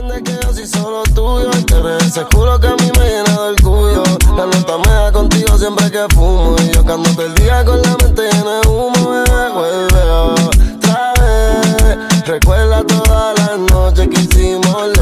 entiendes que yo soy solo tuyo y que eres ese culo que a mí me llena de orgullo. La nota me da contigo siempre que fumo y yo cuando te el día con la mente llena de humo, bebé, vuelve otra vez. Recuerda todas las noches que hicimos